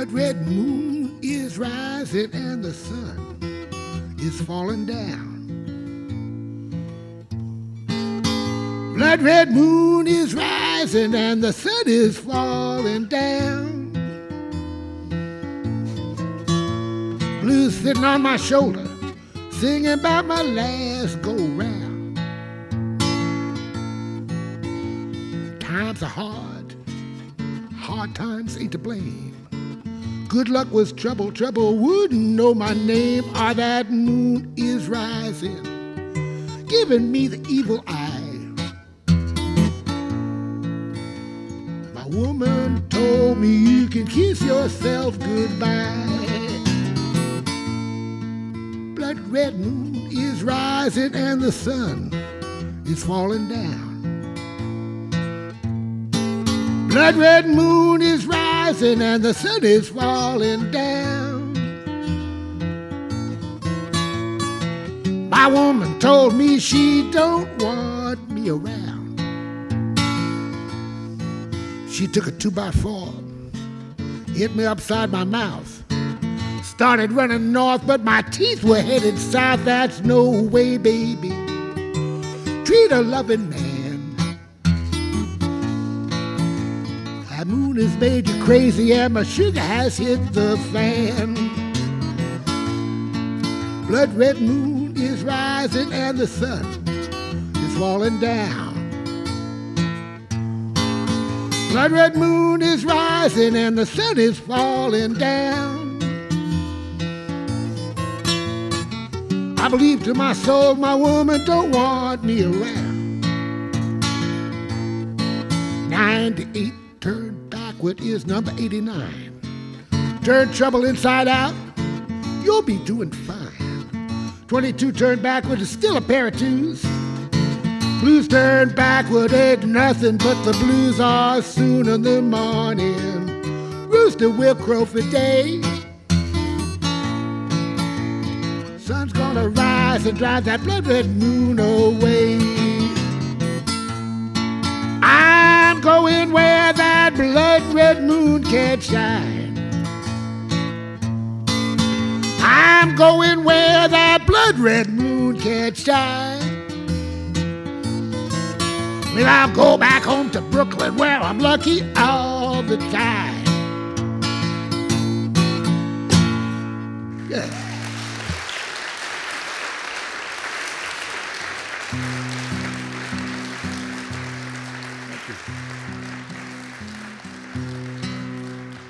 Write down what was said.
Blood red moon is rising and the sun is falling down. Blood red moon is rising and the sun is falling down. Blues sitting on my shoulder, singing about my last go round. Times are hard times ain't to blame. Good luck was trouble, trouble wouldn't know my name. Or that moon is rising, giving me the evil eye. My woman told me you can kiss yourself goodbye. Blood red moon is rising and the sun is falling down. Blood red moon is rising and the sun is falling down. My woman told me she don't want me around. She took a 2x4, hit me upside my mouth. Started running north, but my teeth were headed south. That's no way, baby. Treat a loving man. That moon has made you crazy and my sugar has hit the fan. Blood red moon is rising and the sun is falling down. Blood red moon is rising and the sun is falling down. I believe to my soul my woman don't want me around. 98 turned backward is number 89. Turn trouble inside out, you'll be doing fine. 22 turned backward is still a pair of twos. Blues turned backward ain't nothing but the blues are soon in the morning. Rooster will crow for day. Sun's gonna rise and drive that blood red moon away. I'm going where that blood red moon can't shine. I'm going where that blood red moon can't shine. Well, I'll go back home to Brooklyn where I'm lucky all the time. Yeah.